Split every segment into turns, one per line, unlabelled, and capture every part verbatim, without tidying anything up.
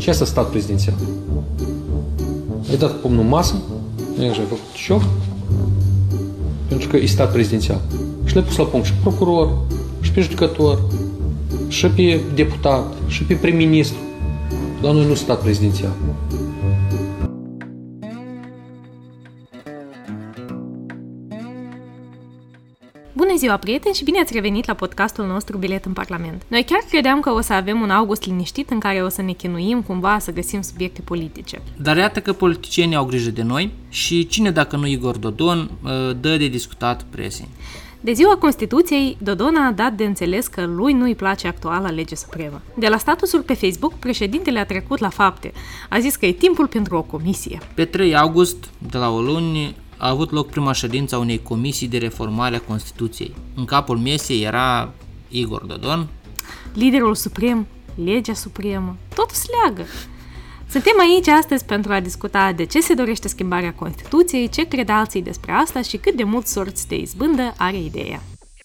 Ce asta stat prezidențial? Ai dat pumnul în masă, ai făcut șoc, pentru că e stat prezidențial. Și le-ai pus la punct și procuror, și pe judecător, și pe deputat, și pe prim-ministru. La noi nu stat prezidențial.
Bună ziua, prieteni, și bine ați revenit la podcastul nostru Bilet în Parlament. Noi chiar credeam că o să avem un august liniștit în care o să ne chinuim cumva să găsim subiecte politice.
Dar iată că politicienii au grijă de noi și cine dacă nu Igor Dodon dă de discutat presei.
De ziua Constituției, Dodon a dat de înțeles că lui nu-i place actuala lege supremă. De la statusul pe Facebook, președintele a trecut la fapte. A zis că e timpul pentru o comisie.
Pe trei august, de la o luni, a avut loc prima ședință a unei comisii de reformare a Constituției. În capul mesei era Igor Dodon,
liderul suprem, legea supremă, totul se leagă. Suntem aici astăzi pentru a discuta de ce se dorește schimbarea Constituției, ce cred alții despre asta și cât de mult sorți de izbândă are ideea.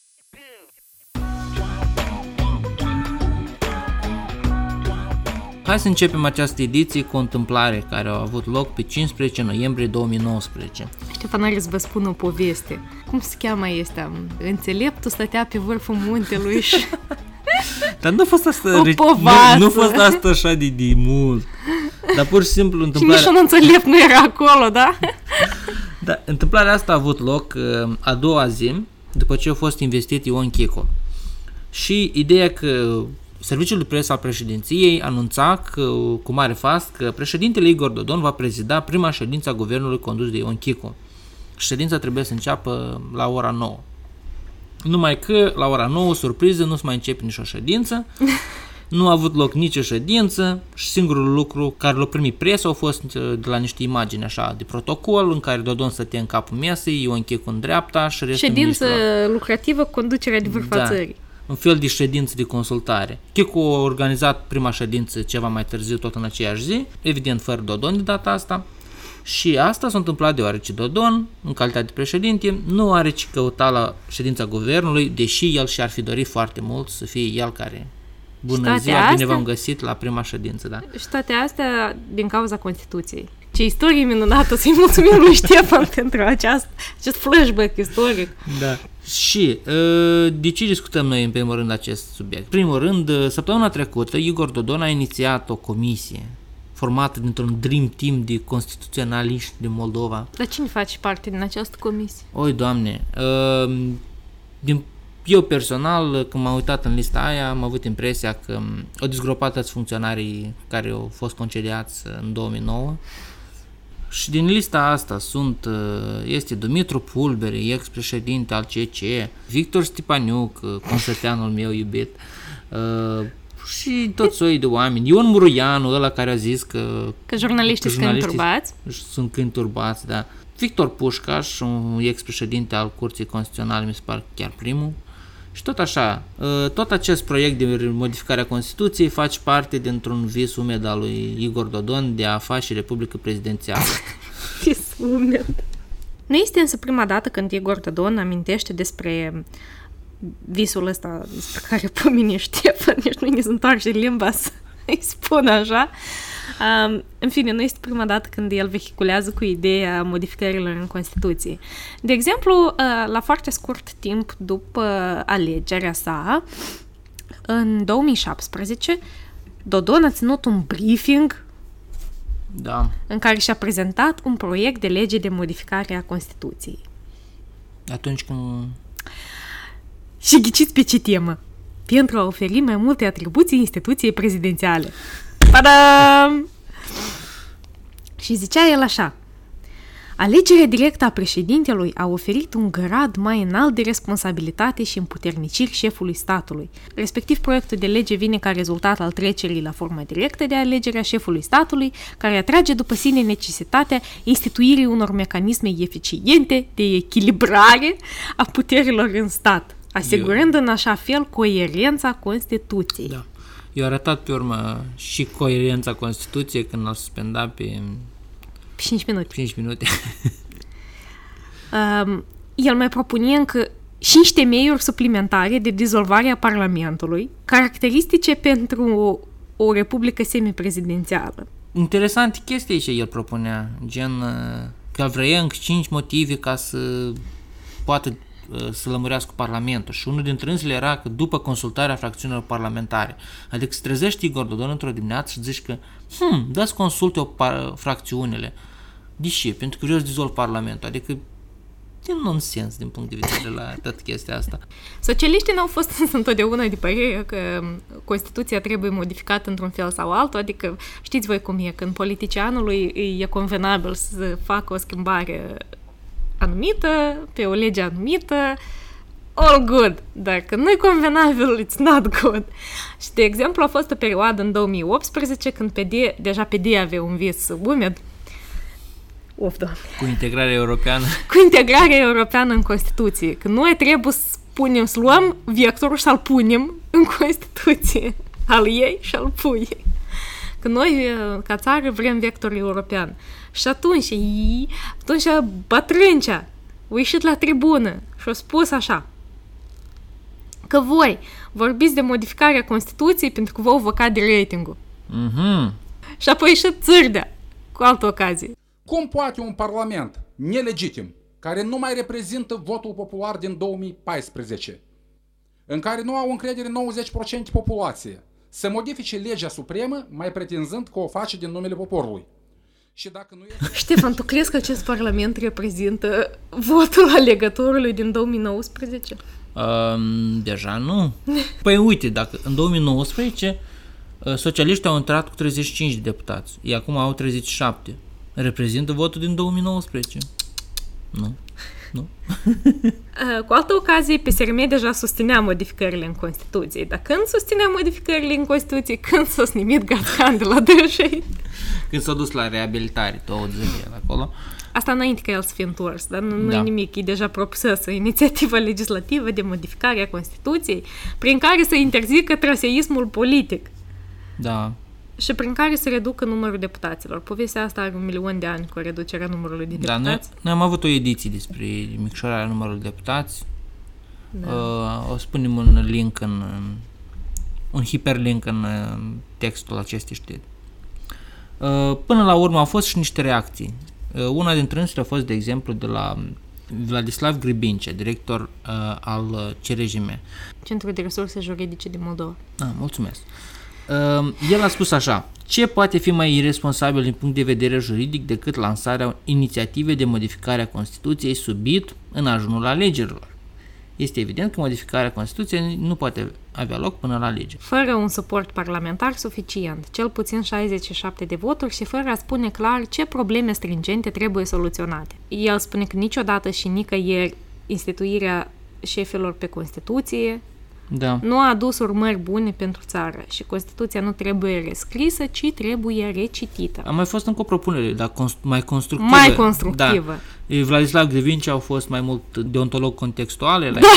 Hai să începem această ediție cu o întâmplare care a avut loc pe cincisprezece noiembrie două mii nouăsprezece.
Ștefan are să vă spun o poveste. Cum se cheamă este? Înțeleptul stătea pe vârful muntelui și...
Dar nu a fost asta,
o
nu, nu a fost asta așa de, de mult. Dar pur și simplu întâmplarea...
Și nici un înțelept nu era acolo, da?
Da, întâmplarea asta a avut loc a doua zi, după ce a fost investit Ion Chico. Și ideea că Serviciul de presă al președinției anunța că, cu mare fast că președintele Igor Dodon va prezida prima ședință a guvernului condus de Ion Chico. Ședința trebuie să înceapă la ora nouă. Numai că la ora nouă, surpriză, nu se mai începe nicio ședință, nu a avut loc nicio ședință și singurul lucru care l-a primit presa a fost de la niște imagini așa de protocol în care Dodon stătea în capul mesei, Ion Chico în dreapta și restul
ședință
ministrilor.
Lucrativă, conducerea de vârfa
Da.
țării.
Un fel de ședință de consultare. Chico a organizat prima ședință ceva mai târziu, tot în aceeași zi, evident fără Dodon de data asta. Și asta s-a întâmplat deoarece Dodon, în calitate de președinte, nu are ce căuta la ședința guvernului, deși el și-ar fi dorit foarte mult să fie el care... Bună ziua,
astea,
bine v-am găsit la prima ședință, da.
Și toate astea din cauza Constituției. Ce istorie minunată, să-i mulțumim lui Ștefan pentru aceast, acest flashback istoric.
Da. Și de ce discutăm noi în primul rând acest subiect? Primul rând, săptămâna trecută, Igor Dodon a inițiat o comisie formată dintr-un dream team de constituționaliști din Moldova.
Dar cine face parte din această comisie?
Oi, Doamne, din, eu personal, când m-am uitat în lista aia, am avut impresia că au dezgropat toți funcționarii care au fost concediați în două mii nouă. Și din lista asta sunt, este Dumitru Pulbere, ex-președinte al C C, Victor Stepaniuc, consăteanul meu iubit, și tot soi de oameni. Ion Muruianu, ăla care a zis că...
Că jurnaliștii sunt câini turbați.
Sunt câini turbați, da. Victor Pușcaș, un ex-președinte al Curții Constituționale, mi se pare chiar primul. Și tot așa, tot acest proiect de modificare a Constituției face parte dintr-un vis umed al lui Igor Dodon de a face Republică Prezidențială.
Vis umed. Nu este însă prima dată când Igor Dodon amintește despre visul ăsta despre care pomine Ștefan, nici nu ne se întoarce limba să îi spun așa. Um, în fine, nu este prima dată când el vehiculează cu ideea modificărilor în Constituție. De exemplu, uh, la foarte scurt timp după alegerea sa, în două mii șaptesprezece, Dodon a ținut un briefing
da.
în care și-a prezentat un proiect de lege de modificare a Constituției.
Atunci când...
Și ghiciți pe ce temă? Pentru a oferi mai multe atribuții instituției prezidențiale. Padam! Și zicea el așa: alegerea directă a președintelui a oferit un grad mai înalt de responsabilitate și împuterniciri șefului statului. Respectiv, proiectul de lege vine ca rezultat al trecerii la forma directă de alegere a șefului statului, care atrage după sine necesitatea instituirii unor mecanisme eficiente de echilibrare a puterilor în stat, asigurând Eu... în așa fel coerența Constituției.
Da. I-a arătat pe urmă și coerența Constituției când l-a suspendat pe...
cinci minute.
cinci minute.
um, el mai propune încă cinci temeiuri suplimentare de dizolvare a Parlamentului, caracteristice pentru o republică semiprezidențială.
Interesant chestia ce el propunea, gen că vrea încă cinci motive ca să poată să lămurească Parlamentul și unul dintre însele era că după consultarea fracțiunilor parlamentare, adică se trezește Igor Dodon într-o dimineață și zici că hm, dați consulte o par- fracțiunile. De ce? Pentru că vreau să dizolv Parlamentul, adică e nonsens din punct de vedere la toată chestia asta.
Socialiștii n-au fost întotdeauna de părere că Constituția trebuie modificată într-un fel sau altul, adică știți voi cum e, când politicianului e convenabil să facă o schimbare anumită, pe o lege anumită, all good, dar când nu e convenabil, it's not good. Și, de exemplu, a fost o perioadă în două mii optsprezece când P D, deja P D avea un vis umed, Of, Doamne.
Cu integrarea europeană.
Cu integrarea europeană în Constituție. Că noi trebuie să punem, să luăm vectorul și să-l punem în Constituție. Al ei și al puiei. Că noi, ca țară, vrem vectorul european. Și atunci, ei, atunci bătrâncea a ieșit la tribună și a spus așa, că voi vorbiți de modificarea Constituției pentru că vă vă cade ratingul.
Mhm.
Și apoi a ieșit Țârdea cu altă ocazie.
Cum poate un parlament nelegitim, care nu mai reprezintă votul popular din două mii paisprezece, în care nu au încredere nouăzeci la sută populație, să modifice legea supremă mai pretinzând că o face din numele poporului? Și dacă nu este...
Ștefan, tu crezi că acest parlament reprezintă votul alegătorului din două mii nouăsprezece?
Um, deja nu. Păi uite, dacă în două mii nouăsprezece socialiștii au intrat cu treizeci și cinci de deputați, ei acum au treizeci și șapte. Reprezintă votul din două mii nouăsprezece? Nu. Nu.
Cu altă ocazie, P S R M deja susținea modificările în Constituție. Dar când susținea modificările în Constituție? Când s-a snimit Gatcan de la dânsei?
Când s-a dus la reabilitare, două zile acolo.
Asta înainte ca el să fie întors, dar nu, nu
Da.
e nimic, e deja propusă inițiativa legislativă de modificare a Constituției, prin care să interzică traseismul politic
Da.
și prin care să reducă numărul deputaților. Povestea asta are un milion de ani cu reducerea numărului de
Da, noi,
deputați.
noi am avut o ediție despre micșorarea numărului de deputați.
Da.
Uh, o spunem un link în, un hiperlink în uh, textul acestei știri. Uh, până la urmă au fost și niște reacții. Uh, una dintre ele a fost, de exemplu, de la Vladislav Gribincea, director uh, al uh, C R J M.
Centrul de Resurse Juridice din Moldova.
Ah, mulțumesc. Uh, el a spus așa: ce poate fi mai irresponsabil din punct de vedere juridic decât lansarea inițiativei de modificare a Constituției subit în ajunul alegerilor? Este evident că modificarea Constituției nu poate avea loc până la lege.
Fără un suport parlamentar suficient, cel puțin șaizeci și șapte de voturi și fără a spune clar ce probleme stringente trebuie soluționate. El spune că niciodată și nicăieri instituirea șefilor pe Constituție
Da.
nu a adus urmări bune pentru țară și Constituția nu trebuie rescrisă, ci trebuie recitită.
A mai fost încă o propunere, dar const- mai constructivă.
Mai constructivă.
Da. Vladislav Gribincea au fost mai mult deontolog contextuale. La...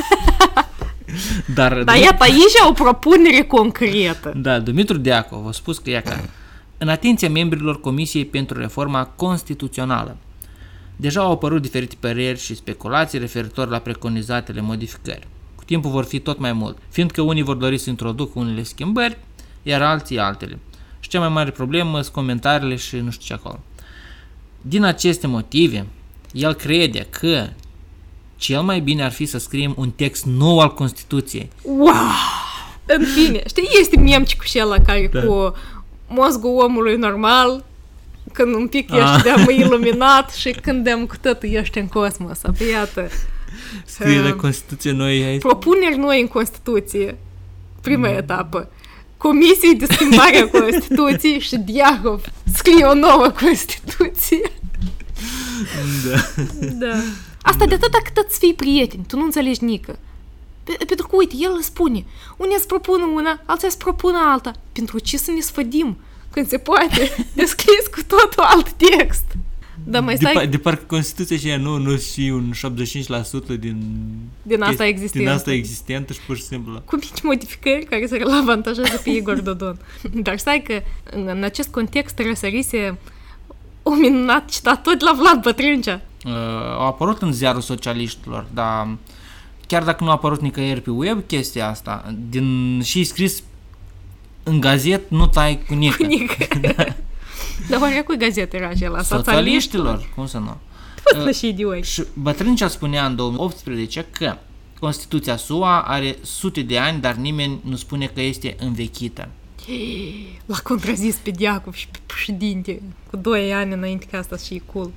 Dar,
Dar iată aici o propunere concretă.
Da, Dumitru Deacov a spus că, ia ca, în atenția membrilor Comisiei pentru Reforma Constituțională, deja au apărut diferite păreri și speculații referitor la preconizatele modificări. Cu timpul vor fi tot mai mult, fiindcă unii vor dori să introducă unele schimbări, iar alții altele. Și cea mai mare problemă sunt comentariile și nu știu ce acolo. Din aceste motive, el crede că cel mai bine ar fi să scriem un text nou al Constituției.
Wow! În fine, știi, este memci cu ăla care da. cu mozgul omului normal, când un pic ești
Ah.
de-am iluminat și când de-am cu totul ești în cosmos. Apoi, iată,
Scrie de
uh,
Constituție noi aici.
propuneri noi în Constituție. Prima etapă. Comisii de schimbare a Constituției și Diahov scrie o nouă Constituție.
Da.
Da. Asta de atâta cât îți fii prieteni, tu nu înțelegi nică. Pe- Pentru că, uite, el îți spune, unii îți propună una, alții îți propună alta. Pentru ce să ne sfădim când se poate descris cu totul alt text? Dar mai
De,
stai
par- de parcă Constituția și ea nu, nu și un șaptezeci și cinci la sută din,
din asta
chesti-
existentă.
din asta existentă și pur și simplu.
Cu mici modificări care să-l avantajează pe Igor Dodon. Dar stai că în, în acest context răsărise o minunat citat tot la Vlad Bătrâncea.
Uh, au apărut în ziarul socialiștilor, dar chiar dacă nu a apărut nicăieri pe web chestia asta, din, și scris În gazet nu tai cu nică.
Cu nică. Da. Dar oare cui gazetă era acela?
Socialiștilor, cum să nu?
Fost și idiot.
Și Bătrâncea spunea în două mii optsprezece că Constituția S U A are sute de ani, dar nimeni nu spune că este învechită.
L-a contrazis pe Diacov și pe președinte cu doi ani înainte ca asta și e cool.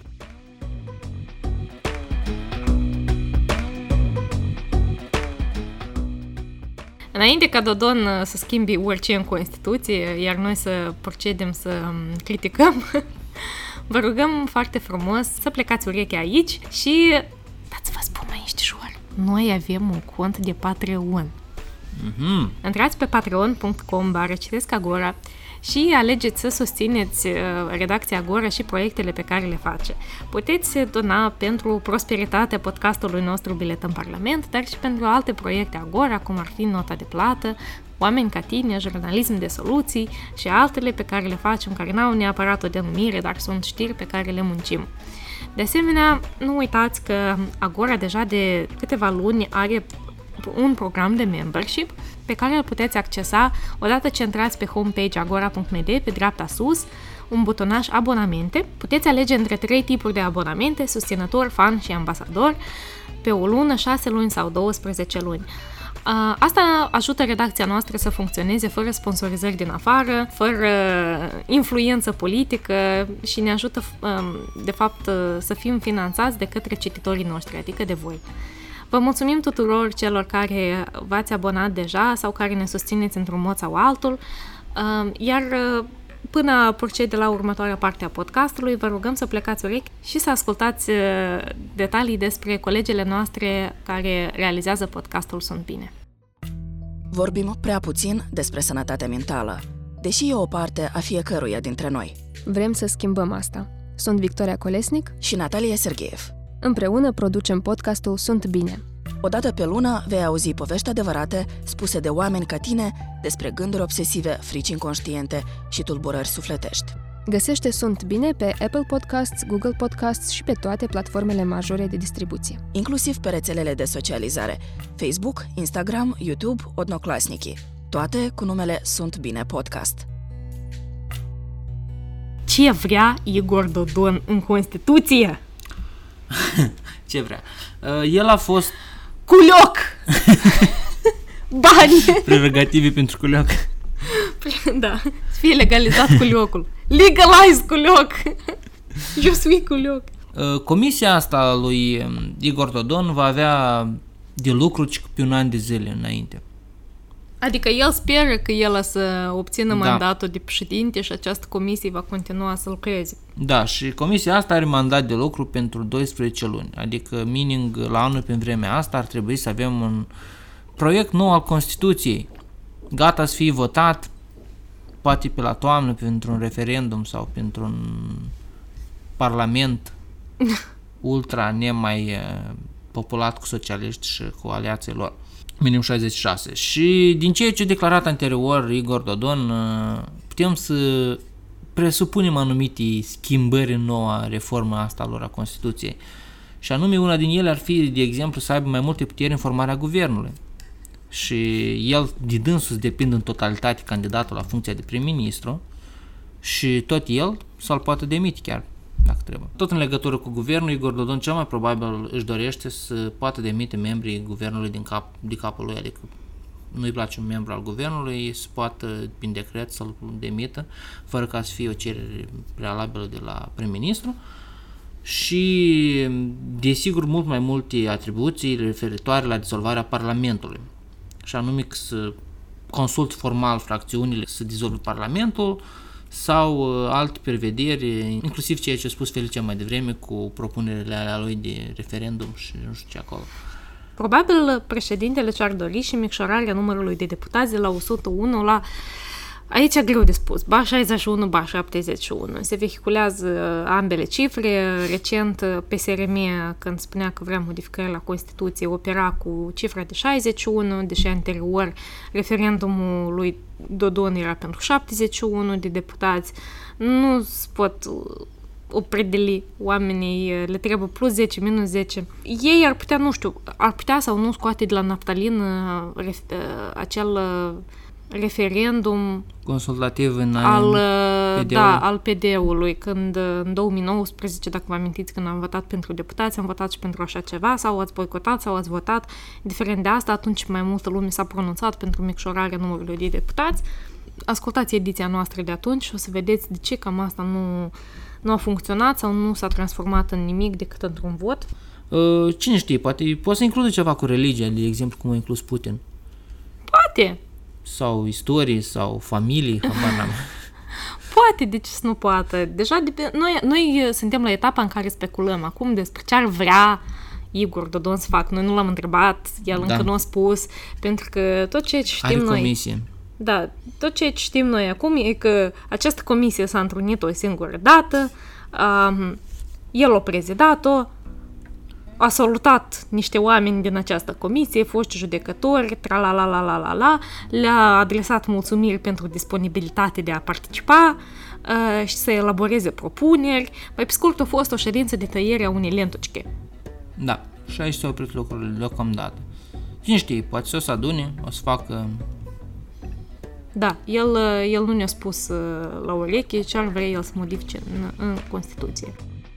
Înainte ca Dodon să schimbi orice în Constituție, iar noi să procedem să criticăm, vă rugăm foarte frumos să plecați urechea aici și dați-vă spun mai niștișor. Noi avem un cont de Patreon. Mm-hmm. Intrați pe patreon punct com bară citesc Agora și alegeți să susțineți redacția Agora și proiectele pe care le face. Puteți dona pentru prosperitatea podcastului nostru Bilet în Parlament, dar și pentru alte proiecte Agora, cum ar fi Nota de Plată, Oameni ca tine, Jurnalism de soluții și altele pe care le facem, care n-au neapărat o denumire, dar sunt știri pe care le muncim. De asemenea, nu uitați că Agora deja de câteva luni are un program de membership pe care îl puteți accesa odată ce intrați pe homepage agora punct m d, pe dreapta sus, un butonaș abonamente. Puteți alege între trei tipuri de abonamente, susținător, fan și ambasador, pe o lună, șase luni sau douăsprezece luni. Asta ajută redacția noastră să funcționeze fără sponsorizări din afară, fără influență politică și ne ajută, de fapt, să fim finanțați de către cititorii noștri, adică de voi. Vă mulțumim tuturor celor care v-ați abonat deja sau care ne susțineți într-un mod sau altul, iar până procede la următoarea parte a podcastului, vă rugăm să plecați urechi și să ascultați detalii despre colegele noastre care realizează podcastul Sunt Bine.
Vorbim prea puțin despre sănătatea mentală, deși e o parte a fiecăruia dintre noi.
Vrem să schimbăm asta. Sunt Victoria Colesnic
și Natalia Sergeev.
Împreună producem podcastul Sunt Bine.
Odată pe lună vei auzi povești adevărate spuse de oameni ca tine despre gânduri obsesive, frici inconștiente și tulburări sufletești.
Găsește Sunt Bine pe Apple Podcasts, Google Podcasts și pe toate platformele majore de distribuție.
Inclusiv pe rețelele de socializare, Facebook, Instagram, YouTube, Odnoclasnici. Toate cu numele Sunt Bine Podcast.
Ce vrea Igor Dodon în Constituție?
Ce vrea? El a fost...
Culioc! Bani!
Prerogative pentru culioc.
Da, să fie legalizat culiocul. Legalize culioc! Eu sunt culioc.
Comisia asta lui Igor Dodon va avea de lucru pe un an de zile înainte.
Adică el speră că el o să obțină da. mandatul de președinte și această comisie va continua să lucreze.
Da, și comisia asta are mandat de lucru pentru doisprezece luni. Adică, meaning, la anul pe vremea asta ar trebui să avem un proiect nou al Constituției, gata să fie votat, poate pe la toamnă, pentru un referendum sau pentru un parlament ultra nemai populat cu socialiști și cu aliații lor. Minim șaizeci și șase. Și din ceea ce a declarat anterior Igor Dodon, putem să presupunem anumite schimbări în noua reformă asta lor a Constituției. Și anume, una din ele ar fi, de exemplu, să aibă mai multe puteri în formarea guvernului. Și el, de dânsul, depinde în totalitate candidatul la funcția de prim-ministru și tot el să-l poată demite chiar, dacă trebuie. Tot în legătură cu guvernul, Igor Dodon cel mai probabil își dorește să poată demite membrii guvernului din cap, de capul lui, adică nu-i place un membru al guvernului, să poată, prin decret, să-l demită, fără ca să fie o cerere prealabilă de la prim-ministru. Și, desigur, mult mai multe atribuții referitoare la dizolvarea Parlamentului. Și anume că să consult formal fracțiunile să dizolve Parlamentul sau alte prevederi, inclusiv ceea ce a spus Felicia mai devreme cu propunerile alea lui de referendum și nu știu ce acolo.
Probabil președintele ce-ar dori și micșorarea numărului de deputați de la o sută unu la... Aici e greu de spus, ba șaizeci și unu, ba șaptezeci și unu. Se vehiculează ambele cifre. Recent, P S R M, când spunea că vrea modificări la Constituție, opera cu cifra de șaizeci și unu, deși anterior referendumul lui Dodon era pentru șaptezeci și unu de deputați. Nu se pot opredeli oamenii, le trebuie plus zece, minus zece. Ei ar putea, nu știu, ar putea sau nu scoate de la naftalin acel referendum
Consultativ în
al,
P D-ul.
da, al P D-ului, când în două mii nouăsprezece, dacă vă amintiți, când am votat pentru deputați, am votat și pentru așa ceva, sau ați boicotat, sau ați votat. Indiferent de asta, atunci mai multă lume s-a pronunțat pentru micșorarea numărului de deputați. Ascultați ediția noastră de atunci și o să vedeți de ce cam asta nu, nu a funcționat sau nu s-a transformat în nimic decât într-un vot.
Uh, cine știe, poate poate să includă ceva cu religia, de exemplu cum a inclus Putin.
Poate!
Sau istorie, sau familii, habar n-am.
Poate, de ce să nu poată? Deja de, noi, noi suntem la etapa în care speculăm acum despre ce ar vrea Igor Dodon să facă. Noi nu l-am întrebat, el
Da.
încă nu a spus, pentru că tot ceea ce știm
Are
noi...
comisie.
Da, tot ceea ce știm noi acum e că această comisie s-a întrunit o singură dată, um, el a prezidat-o, a salutat niște oameni din această comisie, foști judecători, tra-la-la-la-la-la-la, le-a adresat mulțumiri pentru disponibilitate de a participa uh, și să elaboreze propuneri. Mai pe scurt, a fost o ședință de tăiere a unei lentuciche.
Da, și aici s-au oprit lucrurile deocamdată. Cine știe, poate să o să adune, o să facă...
Da, el, el nu ne-a spus uh, la ureche ce ar vrea el să modifice în, în Constituție.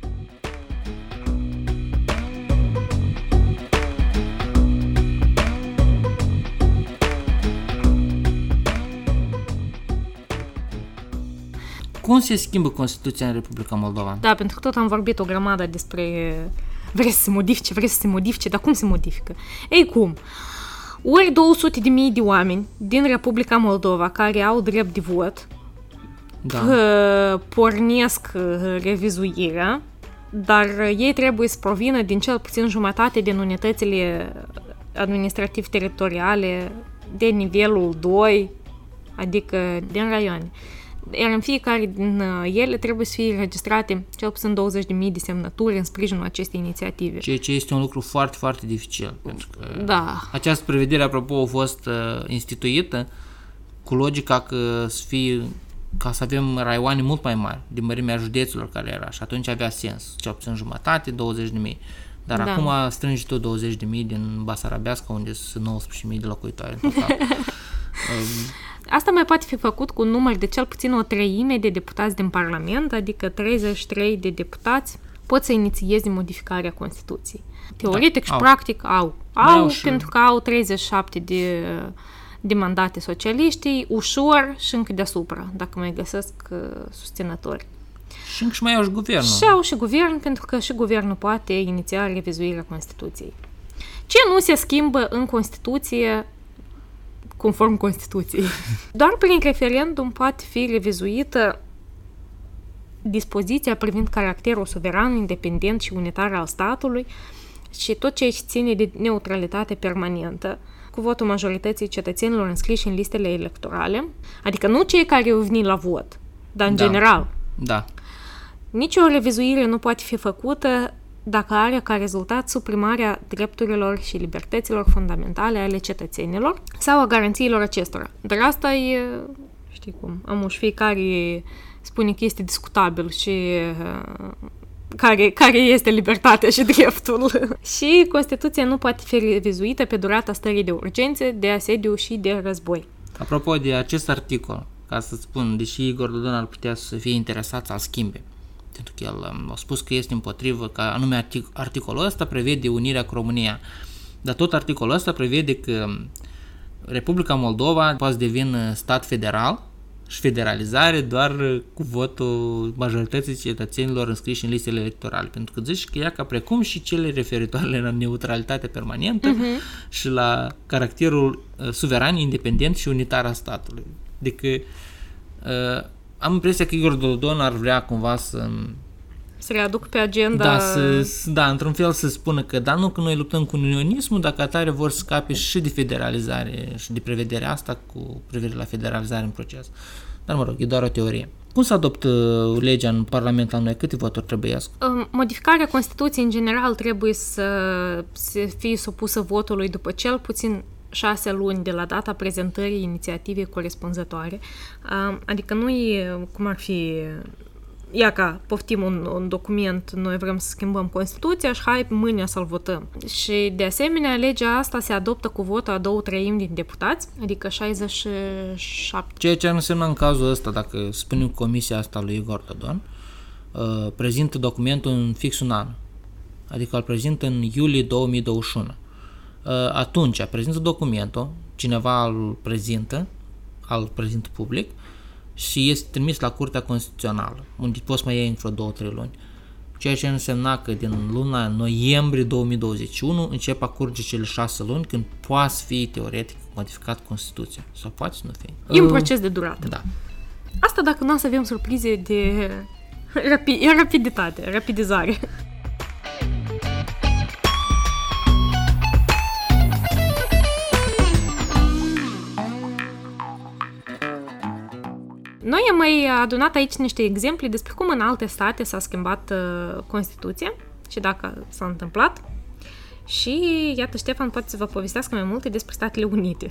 Cum se schimbă Constituția în Republica Moldova?
Da, pentru că tot am vorbit o grămadă despre vrei să se modifice, vrei să se modifice, dar cum se modifică? Ei, cum? Ori două sute de mii de oameni din Republica Moldova care au drept de vot
Da.
uh, pornesc uh, revizuirea, dar ei trebuie să provină din cel puțin jumătate din unitățile administrativ-teritoriale de nivelul doi, adică din raioane. Iar în fiecare din ele trebuie să fie înregistrate cel puțin douăzeci de mii de semnături în sprijinul acestei inițiative.
Ceea ce este un lucru foarte, foarte dificil. Pentru că
Da.
această prevedere, apropo, a fost uh, instituită cu logica că să fie, ca să avem raioane mult mai mari, din mărimea județelor care era. Și atunci avea sens. Cel puțin jumătate, douăzeci de mii. Dar
Da.
acum strângi tu douăzeci de mii din Basarabeasca, unde sunt nouăsprezece mii de locuitori în total. um,
Asta mai poate fi făcut cu un număr de cel puțin o treime de deputați din Parlament, adică treizeci și trei de deputați pot să inițieze modificarea Constituției. Teoretic
Da,
și
au.
practic au.
Mai
Au,
au și-
pentru că au treizeci și șapte de, de mandate socialiștii, ușor și încă deasupra, dacă mai găsesc uh, susținători.
și încă și mai au și guvernul.
Și au și guvern, pentru că și guvernul poate iniția revizuirea Constituției. Ce nu se schimbă în Constituție conform Constituției? Doar prin referendum poate fi revizuită dispoziția privind caracterul suveran, independent și unitar al statului și tot ce ține de neutralitate permanentă, cu votul majorității cetățenilor înscriși în listele electorale, adică nu cei care au venit la vot, dar în
Da.
general.
Da.
Nici o revizuire nu poate fi făcută dacă are ca rezultat suprimarea drepturilor și libertăților fundamentale ale cetățenilor sau a garanțiilor acestora. Dar asta e, știi cum, amuși fiecare spune că este discutabil și uh, care, care este libertatea și dreptul. Și Constituția nu poate fi revizuită pe durata stării de urgență, de asediu și de război.
Apropo de acest articol, ca să spun, deși Igor Dodon ar putea să fie interesat să-l schimbe, pentru că el um, a spus că este împotrivă, că anume artic- articolul ăsta prevede unirea cu România, dar tot articolul ăsta prevede că Republica Moldova poate să devină stat federal și federalizare doar cu votul majorității cetățenilor înscriși în listele electorale, pentru că zici că ea ca precum și cele referitoare la neutralitatea permanentă uh-huh. și la caracterul uh, suveran, independent și unitar al statului. Adică uh, am impresia că Igor Dodon ar vrea cumva să
Să readuc pe agenda...
da, să, da, într-un fel să spună că da, nu că noi luptăm cu unionismul, dacă atare vor să scape și de federalizare și de prevederea asta cu privire la federalizare în proces. Dar mă rog, e doar o teorie. Cum se adoptă legea în Parlament la noi? Câte voturi trebuiesc?
Modificarea Constituției în general trebuie să, să fie supusă votului după cel puțin șase luni de la data prezentării inițiativei corespunzătoare. Adică nu e cum ar fi ia ca, poftim un, un document, noi vrem să schimbăm Constituția și hai mâine să-l votăm. Și de asemenea, legea asta se adoptă cu votul a două treimi din deputați, adică șaizeci și șapte.
Ceea ce ar însemna în cazul ăsta, dacă spunem comisia asta lui Igor Dodon, uh, prezintă documentul în fix un an, adică îl prezintă în iulie două mii douăzeci și unu. Uh, atunci, prezintă documentul, cineva îl prezintă, îl prezintă public, și este trimis la Curtea Constituțională, unde poți mai iei în vreo două trei luni. Ceea ce însemna că din luna noiembrie două mii douăzeci și unu încep a curge cele șase luni când poate fi teoretic modificat Constituția. Sau poate să nu fie.
E un proces de durată.
Da.
Asta dacă nu o să avem surprize de rapi- rapiditate, rapidizare. Noi am mai adunat aici niște exemple despre cum în alte state s-a schimbat uh, Constituția și dacă s-a întâmplat. Și iată, Ștefan poate să vă povestească mai multe despre Statele Unite.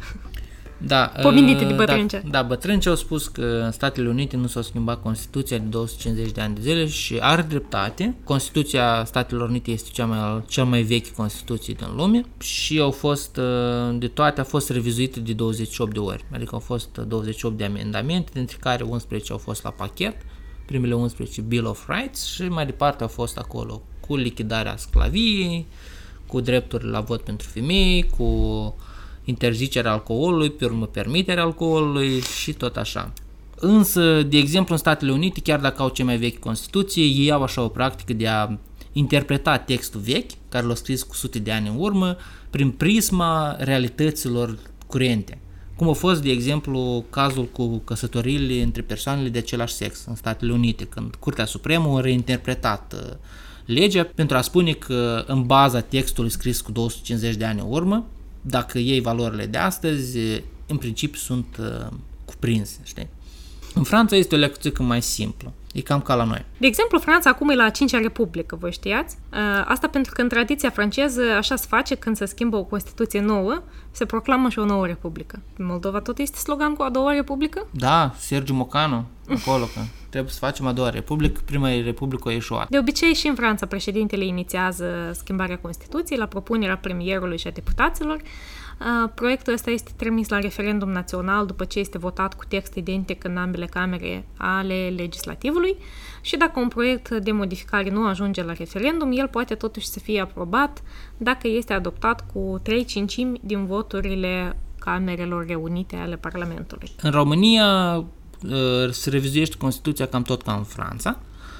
Da,
Pomenite de bătrâni.
Da, da, bătrâni au spus că în Statele Unite nu s-a schimbat Constituția de două sute cincizeci de ani de zile și are dreptate. Constituția Statelor Unite este cea mai, cea mai veche Constituție din lume și au fost, de toate, a fost revizuită de douăzeci și opt de ori. Adică au fost douăzeci și opt de amendamente, dintre care unsprezece au fost la pachet, primele unsprezece Bill of Rights și mai departe au fost acolo cu lichidarea sclaviei, cu drepturi la vot pentru femei, cu interzicerea alcoolului, pe urmă permiterea alcoolului și tot așa. Însă, de exemplu, în Statele Unite, chiar dacă au cea mai vechi Constituție, ei au așa o practică de a interpreta textul vechi, care l-au scris cu sute de ani în urmă, prin prisma realităților curente. Cum a fost, de exemplu, cazul cu căsătoriile între persoanele de același sex în Statele Unite, când Curtea Supremă a reinterpretat legea pentru a spune că în baza textului scris cu două sute cincizeci de ani în urmă, dacă iei valorile de astăzi, în principiu sunt uh, cuprinse, știi? În Franța este o lecție mai simplă. E cam ca la noi.
De exemplu, Franța acum e la a cincea republică, voi știați? Asta pentru că în tradiția franceză așa se face când se schimbă o Constituție nouă, se proclamă și o nouă republică. În Moldova tot este slogan cu a doua republică?
Da, Sergiu Mocanu, acolo, că trebuie să facem a doua republică, prima republică a ieșuat.
De obicei și în Franța președintele inițiază schimbarea Constituției la propunerea premierului și a deputaților. Proiectul ăsta este trimis la referendum național după ce este votat cu text identic în ambele camere ale legislativului și dacă un proiect de modificare nu ajunge la referendum, el poate totuși să fie aprobat dacă este adoptat cu trei cincimi din voturile camerelor reunite ale Parlamentului.
În România se revizuiește Constituția cam tot ca în Franța.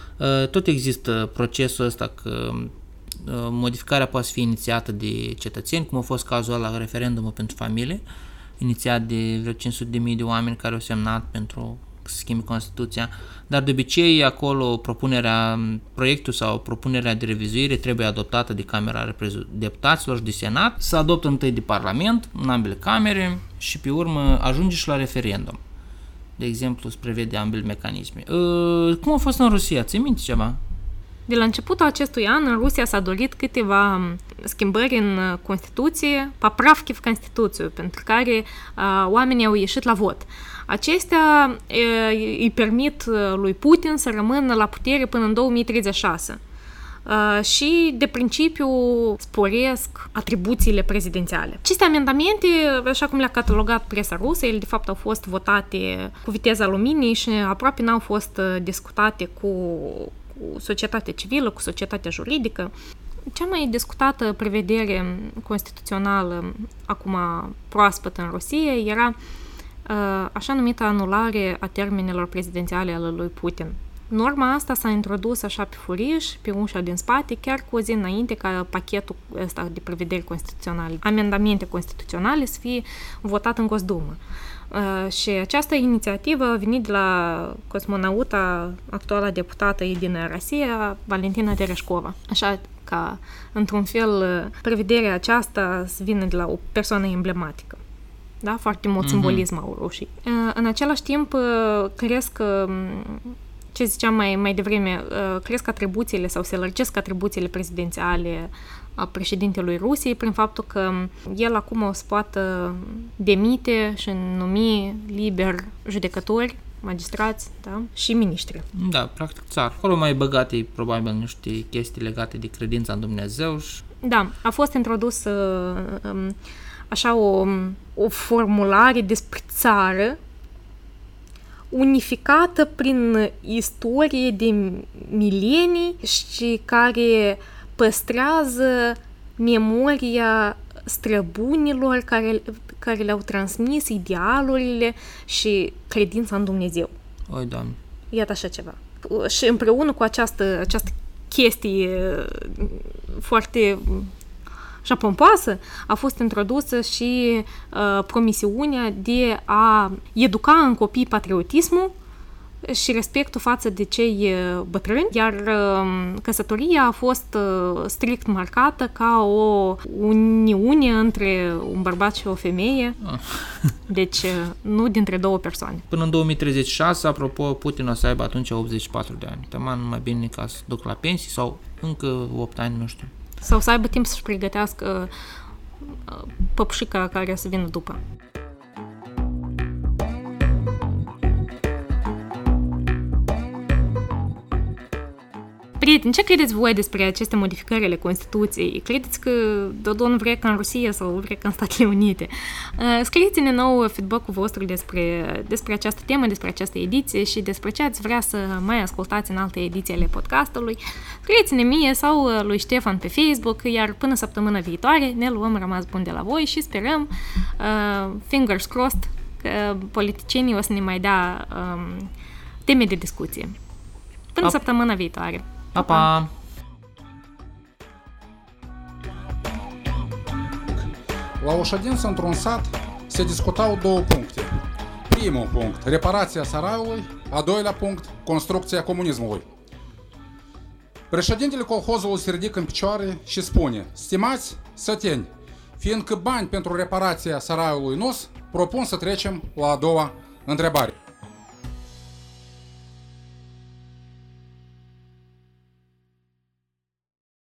Tot există procesul ăsta că modificarea poate fi inițiată de cetățeni, cum a fost cazul la referendumul pentru familie, inițiat de vreo cinci sute de mii de oameni care au semnat pentru să schimbe Constituția, dar de obicei acolo propunerea, proiectul sau propunerea de revizuire trebuie adoptată de Camera Deputaților și de Senat, se adoptă întâi de Parlament, în ambele camere și pe urmă ajunge și la referendum. De exemplu, se prevede ambele mecanisme. Cum a fost în Rusia? Ți-ai minte ceva?
De la începutul acestui an, în Rusia s-a dorit câteva schimbări în Constituție, papravki в Constituție, pentru care uh, oamenii au ieșit la vot. Acestea uh, îi permit lui Putin să rămână la putere până în două mii treizeci și șase. Uh, și, de principiu, sporesc atribuțiile prezidențiale. Aceste amendamente, așa cum le-a catalogat presa rusă, ele de fapt au fost votate cu viteza luminii și aproape n-au fost discutate cu cu societatea civilă, cu societatea juridică. Cea mai discutată prevedere constituțională acum proaspătă în Rusia era așa numită anulare a termenelor prezidențiale ale lui Putin. Norma asta s-a introdus așa pe furiș, pe ușa din spate, chiar cu o zi înainte ca pachetul ăsta de prevederi constituționale, amendamente constituționale să fie votat în Gosdumă. Uh, și această inițiativă a venit de la cosmonauta, actuala deputată din Rusia, Valentina Tereshkova. Așa ca, într-un fel, prevederea aceasta să vină de la o persoană emblematică. Da? Foarte mult mm-hmm. simbolism au rușii. Uh, în același timp, uh, cresc, uh, ce ziceam mai, mai devreme, uh, cresc atribuțiile sau se lărgesc atribuțiile prezidențiale a președintelui Rusiei prin faptul că el acum o să poată demite și numi liber judecători magistrați, da? Și miniștri.
Da, practic țară. Acolo mai băgate probabil niște chestii legate de credința în Dumnezeu și...
Da, a fost introdus uh, așa o, o formulare despre țară unificată prin istorie de milenii și care păstrează memoria străbunilor care, care le-au transmis idealurile și credința în Dumnezeu.
Oi, Doamne.
Iată așa ceva. Și împreună cu această, această chestie foarte așa pompoasă, a fost introdusă și uh, promisiunea de a educa în copii patriotismul și respectul față de cei bătrâni, iar uh, căsătoria a fost uh, strict marcată ca o uniune între un bărbat și o femeie, ah. deci uh, nu dintre două persoane.
Până în două mii treizeci și șase, apropo, Putin o să aibă atunci optzeci și patru de ani. Taman mai bine ca să duc la pensii sau încă opt ani, nu știu.
Sau să aibă timp să-și pregătească păpușica care să vină după. Prieteni, ce credeți voi despre aceste modificări ale Constituției? Credeți că Dodon vrea ca în Rusia sau vrea ca în Statele Unite? Scrieți-ne nou feedback-ul vostru despre, despre această temă, despre această ediție și despre ce ați vrea să mai ascultați în alte ediții ale podcastului. Scrieți-ne mie sau lui Ștefan pe Facebook, iar până săptămâna viitoare ne luăm rămas bun de la voi și sperăm, uh, fingers crossed, că politicienii o să ne mai dea um, teme de discuție. Până Ap- săptămâna viitoare!
Pa, pa!
La o ședință într-un sat se discutau două puncte. Primul punct, reparația Saraiului, a doilea punct, construcția comunismului. Președintele colhozului se ridică în picioare și spune: stimați săteni, fiindcă bani pentru reparația Saraiului nu-s, propun să trecem la a doua întrebare.